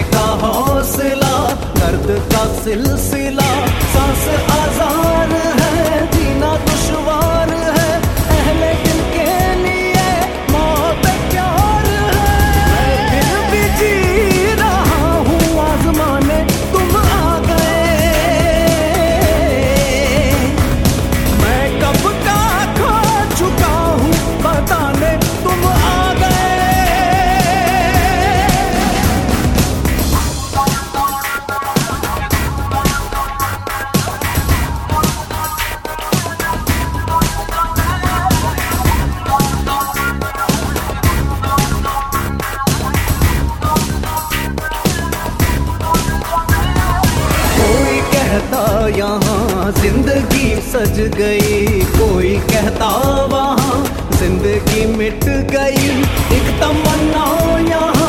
का हौसला, दर्द का सिलसिला, सांस आजार है, जीना दुश्वार है, अहले दिल के लिए मौत प्यार है। मैं फिर भी जी रहा हूँ आज़माने, तुम आ गए। मैं कब का खो चुका हूँ बताने, तुम आ गए। यहाँ जिंदगी सज गई, कोई कहता वहाँ जिंदगी मिट गई। एक तमन्ना यहाँ